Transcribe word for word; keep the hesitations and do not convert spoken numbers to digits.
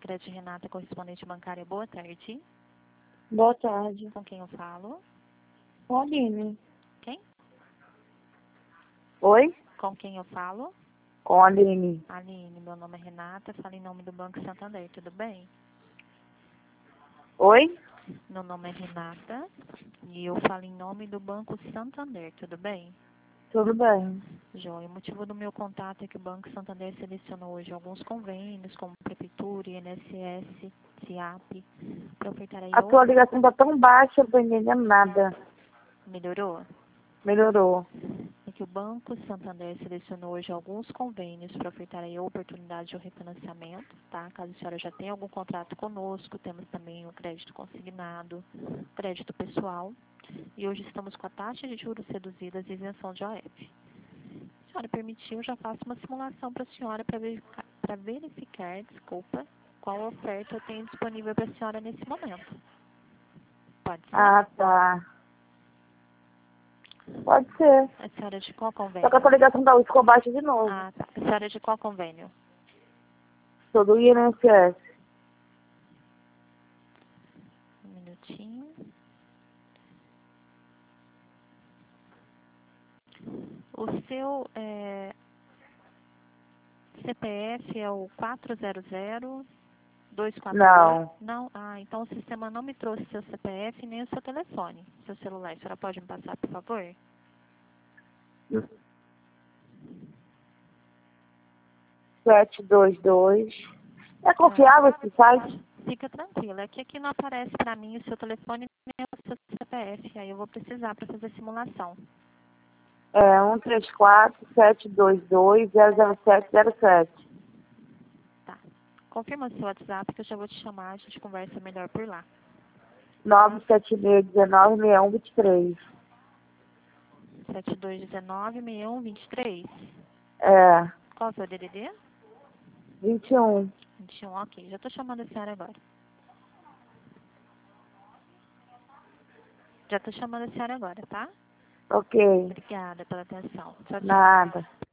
Sicredi Renata, correspondente bancária. Boa tarde. Boa tarde. Com quem eu falo? Com a Aline. Quem? Oi? Com quem eu falo? Com a Aline. Aline, meu nome é Renata, falo em nome do Banco Santander, tudo bem? Oi? Meu nome é Renata e eu falo em nome do Banco Santander, tudo bem? Tudo bem. Joia, o motivo do meu contato é que o Banco Santander selecionou hoje alguns convênios, como Prefeitura, I N S S, SIAP, para ofertar aí A ou... tua ligação tá tão baixa, eu não tô entendendo nada. Melhorou? Melhorou. É que o Banco Santander selecionou hoje alguns convênios para ofertar aí a oportunidade de um refinanciamento, tá? Caso a senhora já tenha algum contrato conosco, temos também o crédito consignado, crédito pessoal, e hoje estamos com a taxa de juros reduzidas e isenção de O F. Se a senhora permitir, eu já faço uma simulação para a senhora para verificar, para verificar, desculpa, qual oferta eu tenho disponível para a senhora nesse momento. Pode ser? Ah, tá. Pode ser. A senhora é de qual Só que convênio? a tua ligação tá ficou baixa de novo. Ah, tá. A senhora é de qual convênio? Sou do I N S S. Um minutinho. O seu é, C P F é o quatro zero zero dois quatro dois? Não. Não? Ah, então o sistema não me trouxe seu C P F nem o seu telefone, seu celular. A senhora pode me passar, por favor? sete dois dois. É confiável esse site? Fica tranquila, é que aqui não aparece para mim o seu telefone nem o seu C P F, aí eu vou precisar para fazer a simulação. É um três quatro, sete dois dois, zero zero sete zero sete. Tá. Confirma o seu WhatsApp que eu já vou te chamar, a gente conversa melhor por lá. nove sete seis, um nove, seis um dois três. sete dois um nove, seis um dois três? É. Qual é o seu D D D? vinte e um. vinte e um, ok. Já estou chamando a senhora agora. Já estou chamando a senhora agora, tá? Ok. Obrigada pela atenção. Tchau, tchau. Nada.